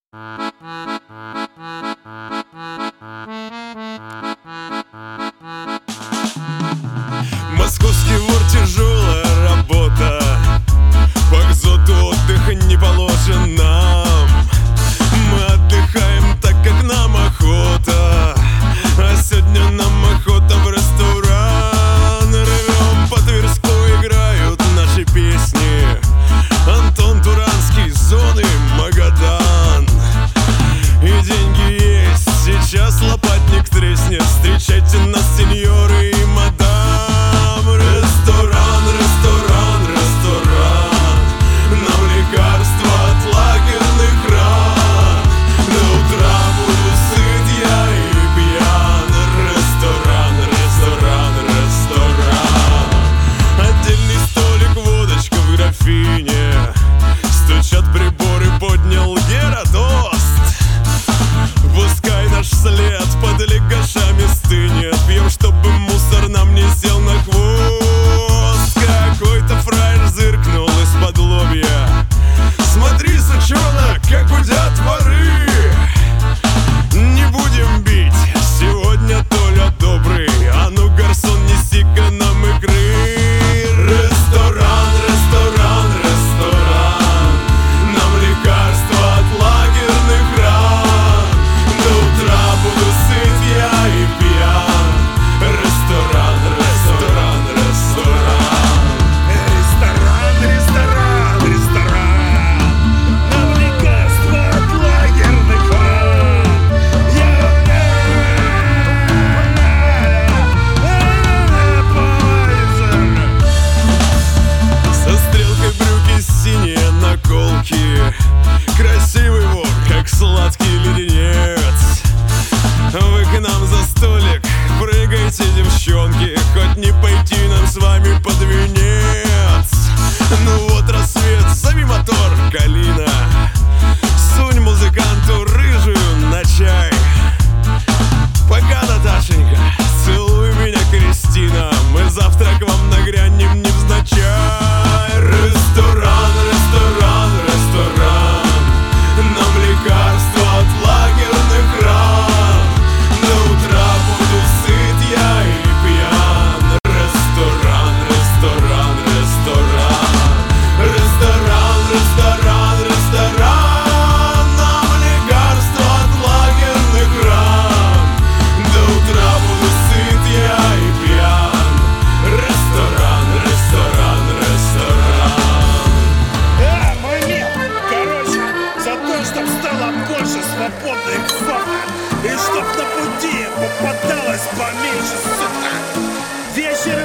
Московский вор, тяжелая работа, по экзоту отдыха не положен нам. Мы отдыхаем так, как нам охота, а сегодня нам охота в ресторан. Ревем по Тверску, играют наши песни. Антон Туранский, зоны Магадан. И деньги есть, сейчас лопатник треснет. Встречайте нас, сеньоры и мадам. Ресторан, ресторан, ресторан, нам лекарства от лагерных ран. До утра буду сыт я и пьян. Ресторан, ресторан, ресторан. Отдельный столик, водочка в графине. Стучат приборы, поднял Геродост. Пускай наш след под легашами стынет. Пьем, чтобы мусор нам не сел на хвост. Какой-то фраер зыркнул из-под лобья. Смотри, сучонок, как гудят воры. Не будем бить, сегодня Толя добрый. А ну, гарсон, неси-ка нам икры. Ресторан, ресторан, ресторан, нам лекарства от лагерных ран. До утра буду сыт я и пьян. Ресторан, ресторан, ресторан. Ресторан, ресторан, ресторан, нам лекарства от лагерных ран. Со стрелкой брюки синие наколки. Красивый вор, как сладкий леденец. Вы к нам за столик прыгайте, девчонки. Хоть не пойти нам с вами под венец. Ну вот рассвет, зови мотор, Калина. Сунь музыканту рыжую на чай. Пока, Наташенька, целуй меня, Кристина. Мы завтра к вам нагрянем невзначай. Ресторан, ресторан, ресторан, нам лекарства от лагерных ран. До утра буду сыт я и пьян. Ресторан, ресторан, ресторан. Ресторан, ресторан, ресторан, нам лекарства от лагерных ран. До утра буду сыт я и пьян. Ресторан, ресторан, ресторан. Мой мир, короче, за то, чтоб стало больше свободных зон, и чтоб на пути попадалось поменьше, сука. Вечер